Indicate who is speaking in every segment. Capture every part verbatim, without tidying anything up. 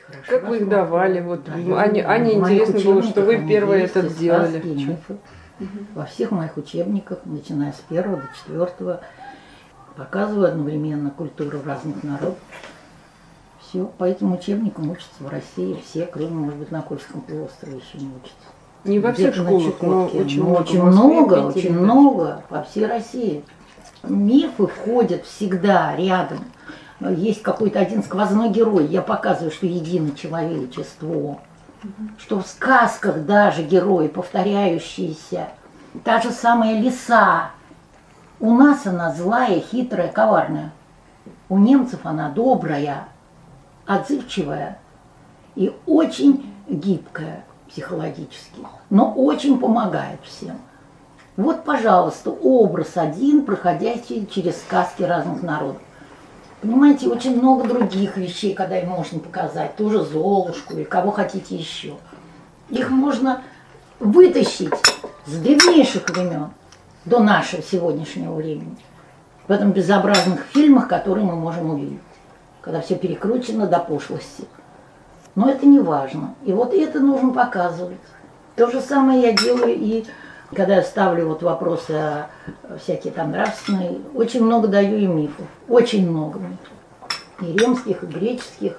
Speaker 1: Хорошо.
Speaker 2: Как вы их давали? Вот,
Speaker 1: Да,
Speaker 2: Ане,
Speaker 1: я-
Speaker 2: Ане
Speaker 1: в моих
Speaker 2: интересно было, что вы
Speaker 1: учебниках
Speaker 2: первые
Speaker 1: они
Speaker 2: это
Speaker 1: есть, и
Speaker 2: сделали.
Speaker 1: сказки, и мифы. Во всех моих учебниках, начиная с первого до четвертого, показываю одновременно культуру разных народов. Все, по этим учебникам учатся в России все, кроме, может быть, на Кольском полуострове еще не учатся.
Speaker 2: Не во всех
Speaker 1: Где-то на
Speaker 2: школах, но
Speaker 1: Чукотке.
Speaker 2: очень
Speaker 1: Но
Speaker 2: много.
Speaker 1: очень
Speaker 2: В Москве,
Speaker 1: много,
Speaker 2: в Питере,
Speaker 1: очень
Speaker 2: да.
Speaker 1: много по всей России. Мифы входят всегда рядом. Есть какой-то один сквозной герой. Я показываю, что едино человечество. Что в сказках даже герои, повторяющиеся. Та же самая лиса. У нас она злая, хитрая, коварная. У немцев она добрая, отзывчивая и очень гибкая психологически, но очень помогает всем. Вот, пожалуйста, образ один, проходящий через сказки разных народов. Понимаете, очень много других вещей, когда им можно показать, тоже Золушку и кого хотите еще. Их можно вытащить с древнейших времен до нашего сегодняшнего времени. В этом безобразных фильмах, которые мы можем увидеть, когда все перекручено до пошлости. Но это не важно. И вот это нужно показывать. То же самое я делаю и когда я ставлю вот вопросы о всякие там нравственные, очень много даю и мифов. Очень много мифов. И римских, и греческих,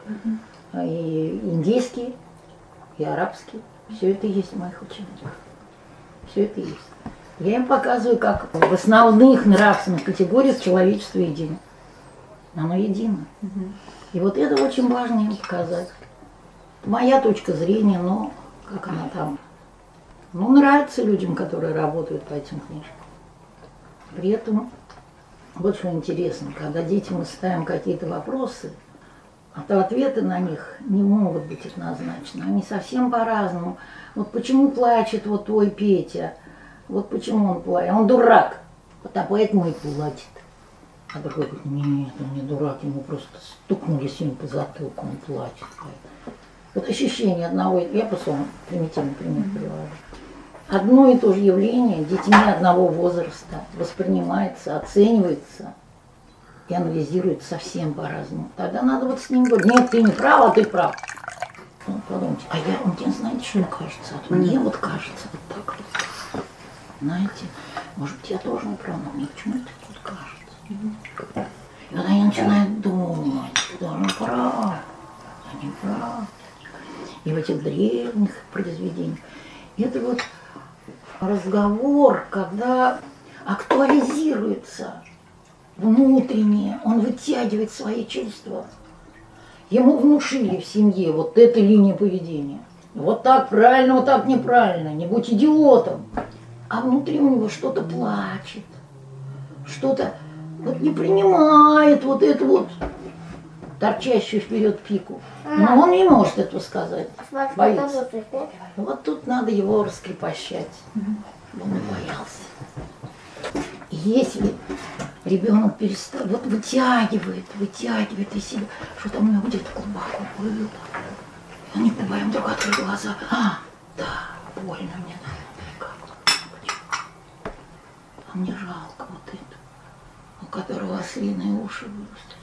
Speaker 1: и индийские, и арабские. Все это есть в моих учебниках. Все это есть. Я им показываю, как в основных нравственных категориях человечество едино. Оно едино. И вот это очень важно им показать. Моя точка зрения, но как она там. Ну, нравится людям, которые работают по этим книжкам. При этом, вот что интересно, когда детям мы ставим какие-то вопросы, а то ответы на них не могут быть однозначны. Они совсем по-разному. Вот почему плачет вот твой Петя? Вот почему он плачет? Он дурак. Вот, а поэтому и плачет. А другой говорит, нет, он не дурак, ему просто стукнули сегодня по затылку, он плачет. Вот ощущение одного, я просто вам примитивный пример привожу. Одно и то же явление детьми одного возраста воспринимается, оценивается и анализируется совсем по-разному. Тогда надо вот с ним говорить, нет, ты не прав, а ты прав. Ну, подумайте, а я, он тебе знаете, что кажется? А мне вот кажется вот так вот. Знаете, может быть, я тоже не прав, но мне почему-то тут кажется. И когда я начинаю думать, что он прав, а не прав. И в этих древних произведениях. Это вот разговор, когда актуализируется внутреннее, он вытягивает свои чувства. Ему внушили в семье вот эта линия поведения. Вот так правильно, вот так неправильно, не будь идиотом. А внутри у него что-то плачет, что-то вот не принимает вот эту вот торчащую вперед пику. Но он не может этого сказать. Боится. Вот тут надо его раскрепощать. Он не боялся. Если ребенок перестает, вот вытягивает, вытягивает из себя, что там у него где-то глубоко было. Он не понимаем, вдруг открыл глаза. А, да, больно мне, наверное. А мне жалко вот это, у которого ослиные уши выросли.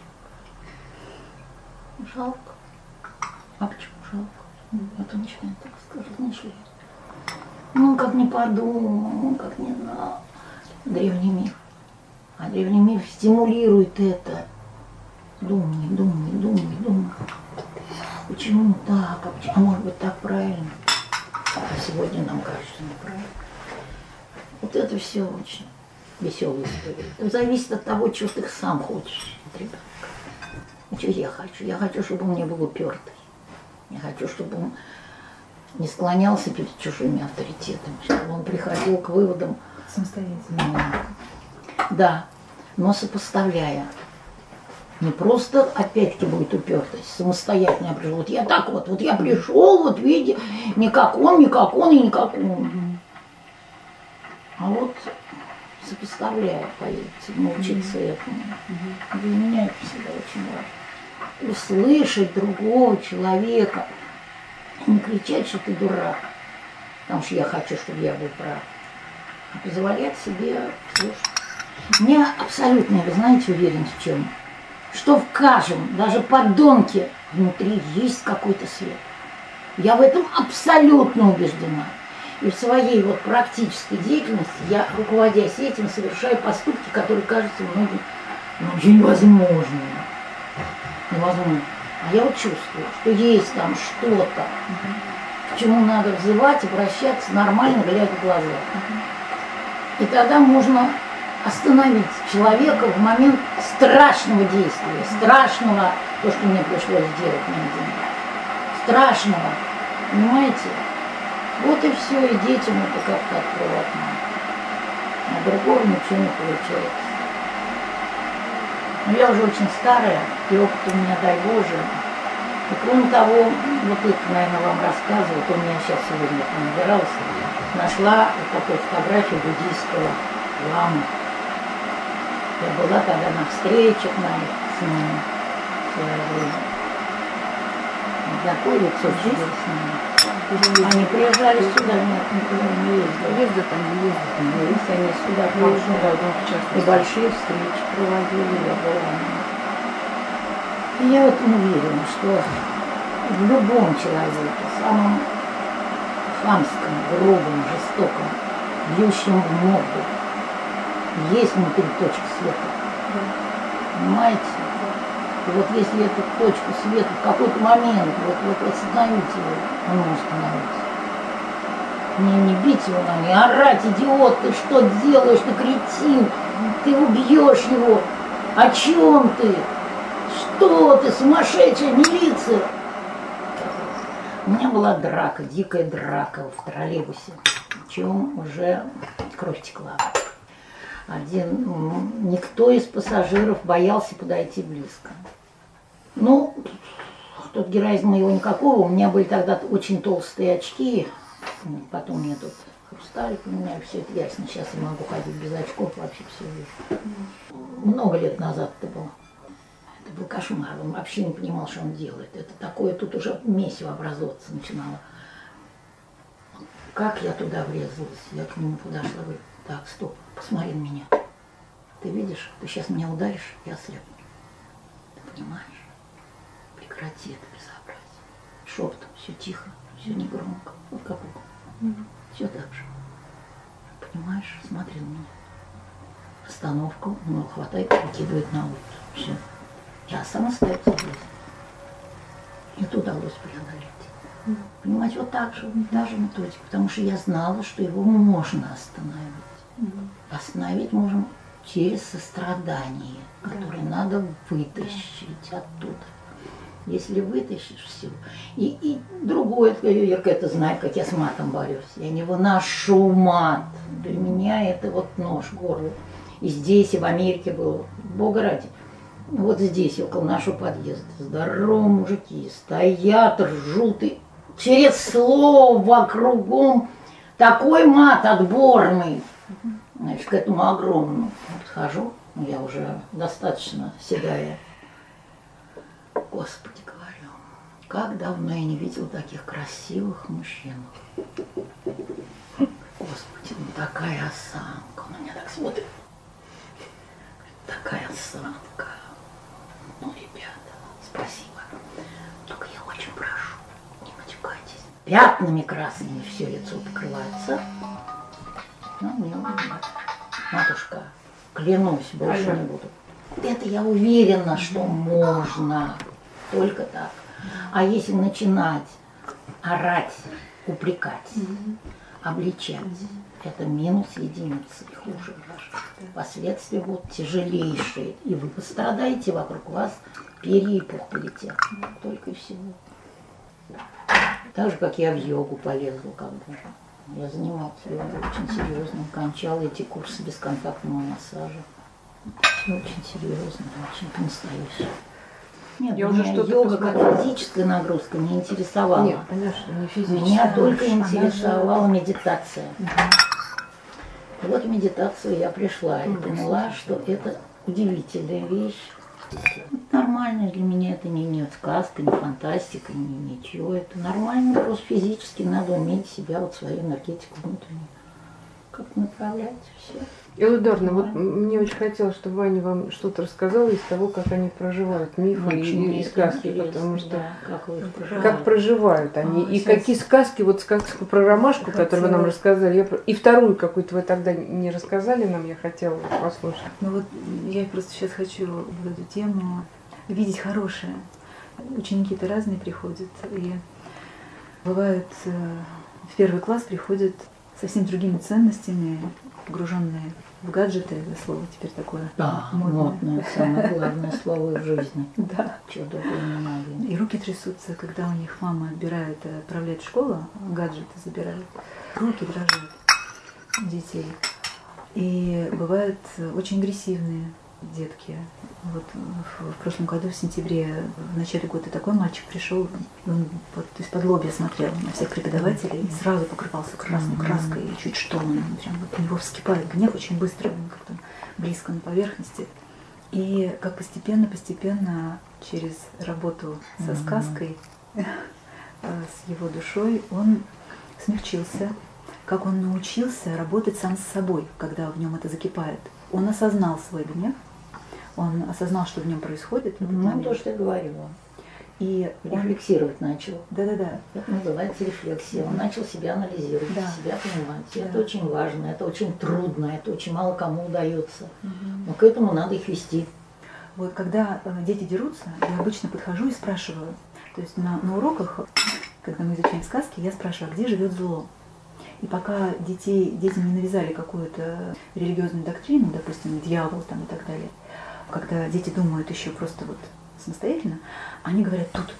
Speaker 1: Жалко. А почему жалко? Это начинает размышлять. Ну, он как не подумал, он как не знал. Древний миф. А древний миф стимулирует это. Думай, думай, думай, думай. Почему так? А, почему? А может быть так правильно? А сегодня нам кажется неправильно. Вот это все очень веселая история. Это зависит от того, чего ты сам хочешь от ребенка. Что я хочу? Я хочу, чтобы он не был упертый. Я хочу, чтобы он не склонялся перед чужими авторитетами, чтобы он приходил к выводам самостоятельно. Да, но сопоставляя. Не просто, опять-таки, будет упертость, самостоятельно я пришел. Вот я так вот, вот я пришел, вот видите, не как он, не как он и не как он. А вот сопоставляя, поверьте, научиться этому. Для меня это всегда очень важно. Услышать другого человека, не кричать, что ты дурак, потому что я хочу, чтобы я был прав, а позволять себе слушать. Мне абсолютно, вы знаете, уверен в чем, что в каждом, даже подонке, внутри есть какой-то свет. Я в этом абсолютно убеждена. И в своей вот практической деятельности я, руководясь этим, совершаю поступки, которые кажутся многим ну, невозможными. Невозможно. А я вот чувствую, что есть там что-то, к чему надо взывать, обращаться нормально, глядя в глаза. И тогда можно остановить человека в момент страшного действия, страшного, то, что мне пришлось сделать на день, страшного, понимаете? Вот и все, и детям это как-то открывать надо. А другого ничего не получается. Но я уже очень старая, и опыт у меня, дай Боже. И кроме того, вот это, наверное, вам рассказывают, у меня сейчас сегодня это набиралось, нашла вот такую фотографию буддийского ламы. Я была тогда на встречах на их с ним в свое время. Такое лицо чудесное. Они приезжали сюда, нет, никуда не ездили.
Speaker 2: Ездят они, ездят.
Speaker 1: Есть, они сюда приезжали. И большие встречи проводили, я была. И я вот уверена, что в любом человеке, самом хамском, грубом, жестоком, бьющем в морду, есть внутри точка света. Понимаете? И вот если эту точку света в какой-то момент вот, вот остановить его, он может остановиться. Не, не бить его, не орать, идиот, ты что делаешь, ты кретин, ты убьешь его. О чем ты? Что ты, сумасшедшая милиция? У меня была драка, дикая драка в троллейбусе, в чем уже кровь текла. Один, никто из пассажиров боялся подойти близко. Ну, тут героизма его никакого, у меня были тогда очень толстые очки, потом мне тут хрусталик у меня, все это ясно, сейчас я могу ходить без очков, вообще все вижу. Много лет назад это было. Это был кошмар, он вообще не понимал, что он делает. Это такое, тут уже месиво образовываться начинало. Как я туда врезалась, я к нему подошла, говорю, так, стоп, посмотри на меня. Ты видишь, ты сейчас меня ударишь, я ослепну. Ты понимаешь? Прекрати это безобразие. Шепотом, все тихо, все негромко. Вот как угодно. Mm-hmm. Все так же. Понимаешь, смотри на меня. Остановка, он его хватает, выкидывает на улицу. Все. Я самостоятельно влез. Это удалось преодолеть. Mm-hmm. Понимаете, вот так же, та же методика. Потому что я знала, что его можно остановить. Mm-hmm. Остановить можем через сострадание, которое mm-hmm. надо вытащить mm-hmm. оттуда. Если вытащишь все. И, и другое, Юрка это знает, как я с матом борюсь. Я не выношу мат. Для меня это вот нож в горло. И здесь, и в Америке было. Бога ради. Вот здесь, около нашего подъезда. Здоровые мужики стоят, ржут. И через слово кругом такой мат отборный. Значит, к этому огромному. Подхожу, я уже достаточно седая. Господи, говорю, как давно я не видел таких красивых мужчин. Господи, ну такая осанка. Он на меня так смотрит. Такая осанка. Ну, ребята, спасибо. Только я очень прошу, не матюкайтесь. Пятнами красными все лицо покрывается. Ну, не улыбаюсь. Матушка, клянусь, больше не буду. Это я уверена, что можно. Только так. А если начинать орать, упрекать, обличать, это минус единицы, и хуже даже. Последствия будут тяжелейшие. И вы пострадаете, вокруг вас перья и пух полетят. Только и всего. Так же, как я в йогу полезла когда-то. Я занималась йогой очень серьезно, кончала эти курсы бесконтактного массажа. Все очень серьезно, очень по-настоящему. Нет,
Speaker 2: я
Speaker 1: меня
Speaker 2: уже что-то
Speaker 1: йога
Speaker 2: посмотрела.
Speaker 1: как физическая нагрузка не интересовала.
Speaker 2: Нет, конечно, не физическая.
Speaker 1: Меня только
Speaker 2: Она
Speaker 1: интересовала
Speaker 2: же...
Speaker 1: медитация. Угу. И вот в медитацию я пришла и угу. поняла, что это удивительная вещь. Нормально для меня, это не, не сказка, не фантастика, не ничего. Это нормально, просто физически надо уметь себя, вот свою энергетику внутреннюю как направлять все.
Speaker 3: Элударна, да. Вот мне очень хотелось, чтобы Ваня вам что-то рассказала из того, как они проживают мифы и, и сказки, потому что
Speaker 1: да, как, вы проживают.
Speaker 3: как проживают они,
Speaker 2: а,
Speaker 3: и
Speaker 2: сейчас.
Speaker 3: Какие сказки, вот сказку про ромашку, хотела... которую вы нам рассказали, я... и вторую какую-то вы тогда не рассказали нам, я хотела послушать.
Speaker 2: Ну вот я просто сейчас хочу в эту тему видеть хорошее. Ученики-то разные приходят, и бывают в первый класс приходят совсем другими ценностями, погруженные в гаджеты, это слово теперь такое
Speaker 1: да,
Speaker 2: модное.
Speaker 1: модное, самое главное слово в жизни.
Speaker 2: Да.
Speaker 1: Чего другого не надо.
Speaker 2: И руки трясутся, когда у них мама отбирает, отправляет в школу, гаджеты забирает. Руки дрожат у детей. И бывают очень агрессивные детки. Вот в прошлом году, в сентябре, в начале года такой мальчик пришел, он вот из-под лобья смотрел на всех преподавателей и сразу покрывался красной краской, и чуть что он прям вот у него вскипает гнев очень быстро, он как-то близко на поверхности. И как постепенно-постепенно через работу со сказкой, с его душой, он смягчился, как он научился работать сам с собой, когда в нем это закипает. Он осознал свой гнев, он осознал, что в нем происходит.
Speaker 1: Ну, то, что я говорила.
Speaker 2: И
Speaker 1: рефлексировать он... начал.
Speaker 2: Да-да-да.
Speaker 1: Это называется рефлексия. Он начал себя анализировать, да. себя понимать. Да. Это очень важно, это очень трудно, это очень мало кому удается. Угу. Но к этому надо их вести.
Speaker 2: Вот когда дети дерутся, я обычно подхожу и спрашиваю. То есть на, на уроках, когда мы изучаем сказки, я спрашиваю, а где живет зло? И пока детей, детям не навязали какую-то религиозную доктрину, допустим, дьявол там и так далее, когда дети думают еще просто вот самостоятельно, они говорят тут.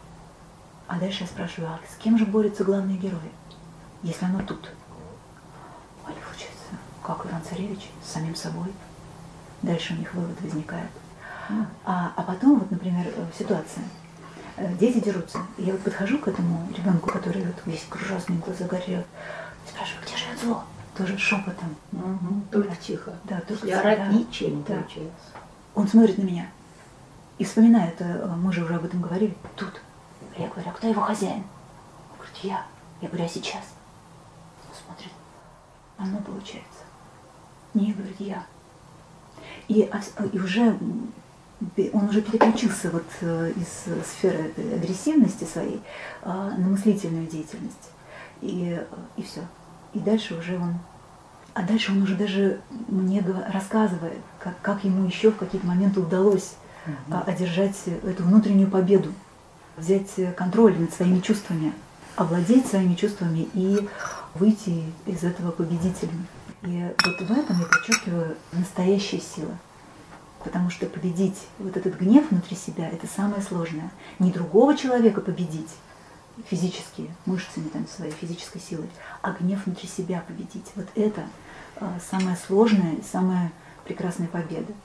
Speaker 2: А дальше я спрашиваю, а с кем же борются главные герои, если оно тут? Они учатся, как Иван Царевич, с самим собой. Дальше у них вывод возникает. Mm. А, а потом, вот, например, ситуация. Дети дерутся. Я вот подхожу к этому ребенку, который вот весь кружасный, глаза горят, и спрашиваю, где живет зло? Тоже шепотом.
Speaker 1: Угу. Только тихо.
Speaker 2: Да, только
Speaker 1: тихо. Орать ничего не да. получается.
Speaker 2: Он смотрит на меня и вспоминает, мы же уже об этом говорили, тут. Я говорю, а кто его хозяин? Он говорит, я. Я говорю, а сейчас? Он смотрит, оно получается. Не, говорит, я. И, и уже он уже переключился вот из сферы агрессивности своей на мыслительную деятельность. И, и все. И дальше уже он... А дальше он уже даже мне рассказывает, как, как ему еще в какие-то моменты удалось угу. одержать эту внутреннюю победу, взять контроль над своими чувствами, овладеть своими чувствами и выйти из этого победителем. И вот в этом я подчеркиваю настоящая сила. Потому что победить вот этот гнев внутри себя – это самое сложное. Не другого человека победить физически, мышцами там, своей физической силой, а гнев внутри себя победить. Вот это а, самая сложная и самая прекрасная победа.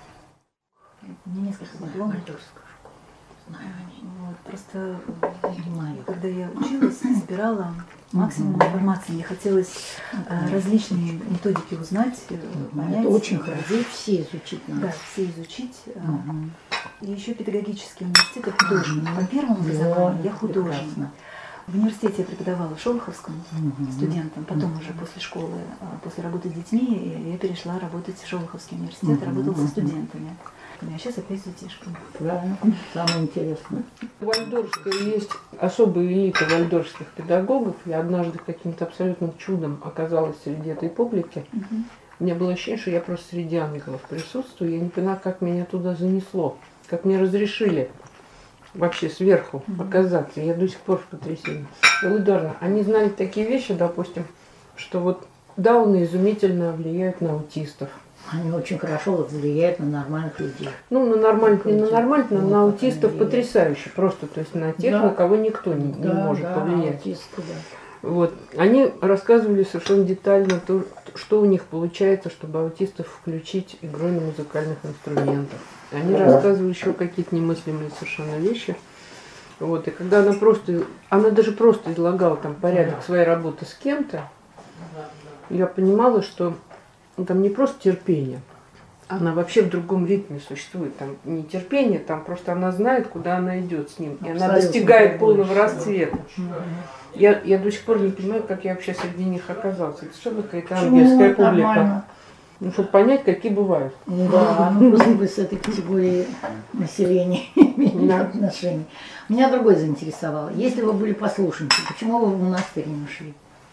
Speaker 2: У меня несколько дипломов. Вот, просто когда я училась, собирала максимум информации. Мне хотелось э, различные методики узнать, понять.
Speaker 1: Это очень хорошо, все изучить надо.
Speaker 2: Да, все изучить. Угу. И еще педагогический университет, я художник. По первому образованию я художник. В университете я преподавала в Шолоховском угу. студентам, потом угу. уже после школы, после работы с детьми, я перешла работать в Шолоховский университет, угу. работала со студентами. А сейчас опять с детишками.
Speaker 1: Правильно, самое интересное.
Speaker 3: В Вальдорфе есть особая элита вальдорфских педагогов. Я однажды каким-то абсолютным чудом оказалась среди этой публики. Угу. У меня было ощущение, что я просто среди ангелов присутствую. Я не поняла, как меня туда занесло, как мне разрешили вообще сверху угу. оказаться. Я до сих пор в потрясении. Элударна, они знали такие вещи, допустим, что вот дауны изумительно влияют на аутистов.
Speaker 1: Они очень хорошо вот влияют на нормальных людей.
Speaker 3: Ну, на нормальных, не на нормальных, но на аутистов потрясающе. Просто, то есть на тех, да. на кого никто не, да, не может да, повлиять. Аутисты, да. Вот. Они рассказывали совершенно детально, то, что у них получается, чтобы аутистов включить игрой на музыкальных инструментах. Они да. рассказывали еще какие-то немыслимые совершенно вещи. Вот. И когда она просто, она даже просто излагала там порядок да. своей работы с кем-то, я понимала, что там не просто терпение, Она вообще в другом ритме существует. Там не терпение, там просто она знает, куда она идет с ним. И
Speaker 1: Абсолютно
Speaker 3: она достигает полного
Speaker 1: больше.
Speaker 3: расцвета.
Speaker 1: Мгм.
Speaker 3: Я, я до сих пор не понимаю, как я вообще среди них оказался. Это что какая-то
Speaker 1: Почему?
Speaker 3: ангельская
Speaker 1: Это
Speaker 3: публика.
Speaker 1: нормально.
Speaker 3: Ну, чтобы понять, какие бывают.
Speaker 1: Да, ну просто вы с этой категорией населения имели
Speaker 3: Да.
Speaker 1: отношения. Меня другой заинтересовало. Если вы были послушницы, почему вы в монастырь не ушли?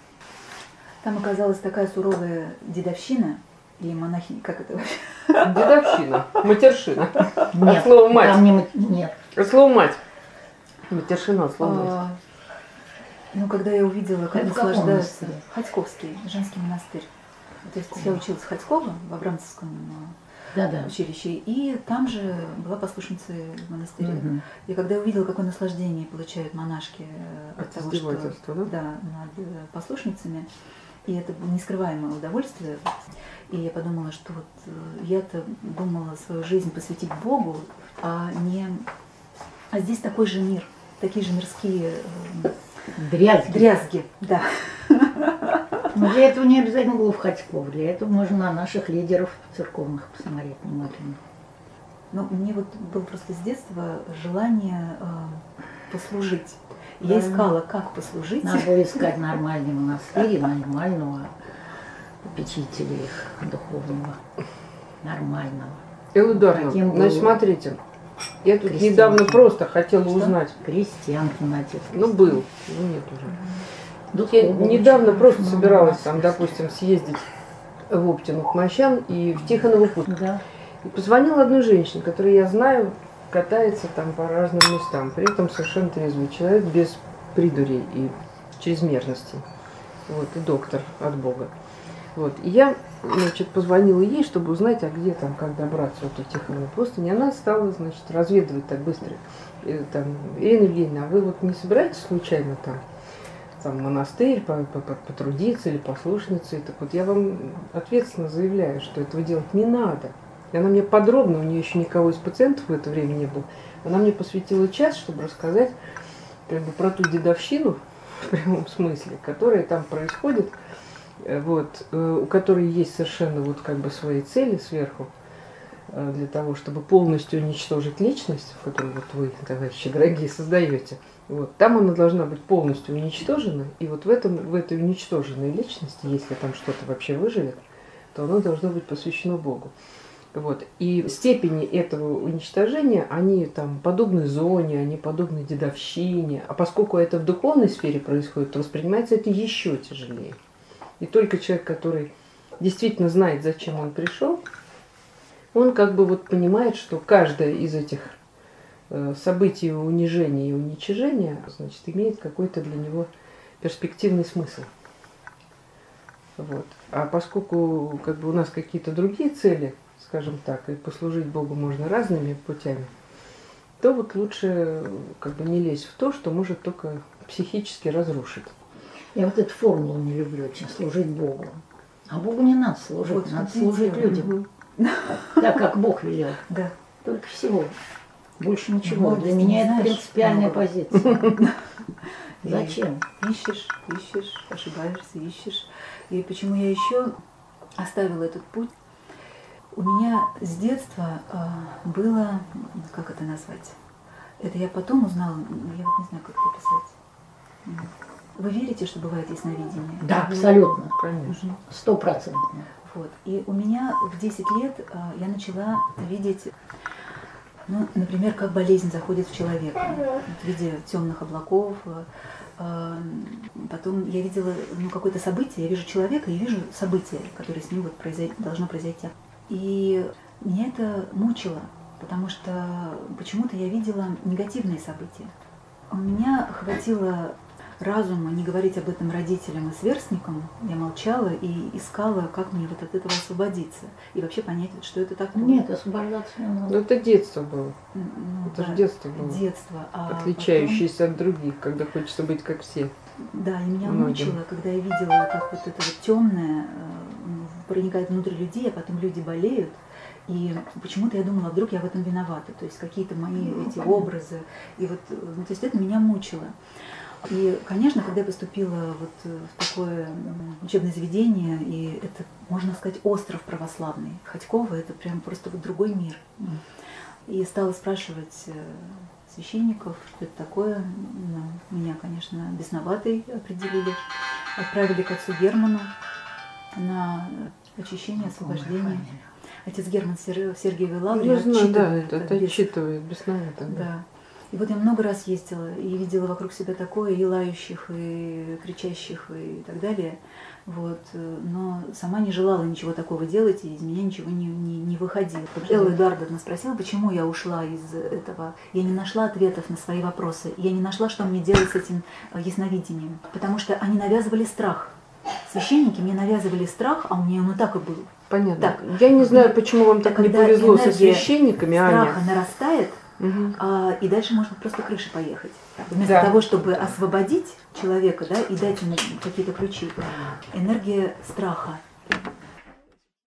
Speaker 2: Там оказалась такая суровая дедовщина и монахи, как это вообще?
Speaker 3: Дедовщина, матершина.
Speaker 1: Нет,
Speaker 3: От слова мать.
Speaker 1: там не ма- нет.
Speaker 3: От слова мать. Матершина, от слова мать.
Speaker 2: А, ну, когда я увидела, как
Speaker 1: Это в каком
Speaker 2: наслаждаются...
Speaker 1: монастыре?
Speaker 2: Ходьковский, женский монастырь. То есть я училась в Ходьково, в Абрамцевском
Speaker 1: Да-да.
Speaker 2: училище, и там же была послушницей в монастыре.
Speaker 1: Мгм.
Speaker 2: И когда я увидела, какое наслаждение получают монашки э, от
Speaker 3: От
Speaker 2: того, что
Speaker 3: издевательства, да?
Speaker 2: да, над э, послушницами, и это было нескрываемое удовольствие, и я подумала, что вот э, я-то думала свою жизнь посвятить Богу, а не... А здесь такой же мир, такие же мирские э,
Speaker 1: Дрязги.
Speaker 2: дрязги, да.
Speaker 1: Но для этого не обязательно было в Ходьков. Для этого можно на наших лидеров церковных посмотреть внимательно.
Speaker 2: Но мне вот было просто с детства желание э, послужить. И
Speaker 3: Да.
Speaker 2: я искала, как послужить.
Speaker 1: Надо было искать нормальный монастырь и нормального попечителя их духовного. Нормального.
Speaker 3: Элла Эдуардовна,
Speaker 1: Каким был
Speaker 3: значит, смотрите. Я тут
Speaker 1: крестьянкин?
Speaker 3: недавно просто хотела
Speaker 1: Что?
Speaker 3: узнать.
Speaker 1: Крестьянкин отец.
Speaker 3: Ну, был. Ну, нет уже.
Speaker 1: Духовный
Speaker 3: Я
Speaker 1: очень
Speaker 3: недавно
Speaker 1: хороший,
Speaker 3: просто
Speaker 1: но
Speaker 3: собиралась
Speaker 1: у
Speaker 3: там,
Speaker 1: нас-
Speaker 3: допустим, съездить в Оптину к Мощам и в Тихоново Путь.
Speaker 1: Да.
Speaker 3: И позвонила одной женщине, которую я знаю, катается там по разным местам. При этом совершенно трезвый человек, без придурей и чрезмерностей. Вот, и доктор от Бога. Вот. И я, значит, позвонила ей, чтобы узнать, а где там, как добраться вот до Тихоновой пустыни. Она стала, значит, разведывать так быстро. И, там, Ирина Евгеньевна, а вы вот не собираетесь случайно там, там монастырь по- по- по- потрудиться или послушницей? Так вот, я вам ответственно заявляю, что этого делать не надо. И она мне подробно, у нее еще никого из пациентов в это время не было, она мне посвятила час, чтобы рассказать как бы про ту дедовщину, в прямом смысле, которая там происходит, э, вот, э, у которой есть совершенно вот как бы свои цели сверху, э, для того, чтобы полностью уничтожить личность, которую вот вы, товарищи дорогие, создаете. Вот, там она должна быть полностью уничтожена, и вот в, этом, в этой уничтоженной личности, если там что-то вообще выживет, то оно должно быть посвящено Богу. Вот. И степени этого уничтожения, они там подобны зоне, они подобны дедовщине. А поскольку это в духовной сфере происходит, то воспринимается это еще тяжелее. И только человек, который действительно знает, зачем он пришел, он как бы вот понимает, что каждое из этих э, событий унижения и уничижения, значит, имеет какой-то для него перспективный смысл. Вот. А поскольку как бы у нас какие-то другие цели, скажем так, и послужить Богу можно разными путями, то вот лучше как бы не лезть в то, что может только психически разрушить.
Speaker 1: Я вот эту формулу не люблю очень, служить Богу. А Богу не надо служить,
Speaker 2: Вот,
Speaker 1: надо
Speaker 2: что ты
Speaker 1: служить
Speaker 2: делаешь.
Speaker 1: людям. Так, как Бог велел.
Speaker 2: Да.
Speaker 1: Только всего. Больше ничего.
Speaker 2: Молодость,
Speaker 1: Для меня
Speaker 2: не
Speaker 1: это
Speaker 2: знаешь
Speaker 1: принципиальная
Speaker 2: многого.
Speaker 1: позиция.
Speaker 2: И
Speaker 1: Зачем?
Speaker 2: Ищешь, ищешь, ошибаешься, ищешь. И почему я еще оставила этот путь? У меня с детства э, было, как это назвать? Это я потом узнала, я вот не знаю, как это писать. Вы верите, что бывает ясновидение?
Speaker 1: Да, абсолютно.
Speaker 3: Конечно.
Speaker 1: Стопроцентно.
Speaker 2: Вот. И у меня в десять лет э, я начала видеть, ну, например, как болезнь заходит в человека в виде темных облаков. э, э, Потом я видела ну, какое-то событие, я вижу человека и вижу событие, которое с ним вот произойти, должно произойти. И меня это мучило, потому что почему-то я видела негативные события. У меня хватило разума не говорить об этом родителям и сверстникам. Я молчала и искала, как мне вот от этого освободиться. И вообще понять, что это такое.
Speaker 1: Нет, освобождаться не
Speaker 3: Ну,
Speaker 1: надо.
Speaker 3: это детство было.
Speaker 2: Ну,
Speaker 3: Это
Speaker 2: да,
Speaker 3: же детство было.
Speaker 2: детство. А
Speaker 3: Отличающееся от других, когда хочется быть как все.
Speaker 2: потом- да, и меня
Speaker 3: Многим.
Speaker 2: мучило, когда я видела, как вот это вот темное проникает внутрь людей, а потом люди болеют. И почему-то я думала, вдруг я в этом виновата. То есть какие-то мои эти образы. И вот, ну, то есть это меня мучило. И, конечно, когда я поступила вот в такое учебное заведение, и это, можно сказать, остров православный, Хотьково, это прям просто вот другой мир. И стала спрашивать священников, что это такое. Ну, меня, конечно, бесноватой определили. Отправили к отцу Герману на очищение, освобождение. Отец Герман в Сергиевой Лавре
Speaker 3: Я знаю,
Speaker 2: отчитывает.
Speaker 3: да, это, это
Speaker 2: без...
Speaker 3: отчитывает бесновато. Да.
Speaker 2: Да. И вот я много раз ездила и видела вокруг себя такое, и лающих, и кричащих, и так далее. Вот. Но сама не желала ничего такого делать, и из меня ничего не, не, не выходило. Элла Эдуардовна спросила, почему я ушла из этого. Я не нашла ответов на свои вопросы. Я не нашла, что мне делать с этим ясновидением. Потому что они навязывали страх. Священники мне навязывали страх, а у меня он и так и был.
Speaker 3: Понятно.
Speaker 2: Так.
Speaker 3: Я не знаю, почему вам так не повезло со священниками, Аня.
Speaker 2: Страха нарастает, угу. а, и дальше может просто крыша поехать. Вместо
Speaker 3: да.
Speaker 2: того, чтобы освободить человека, да, и дать ему какие-то ключи, энергия страха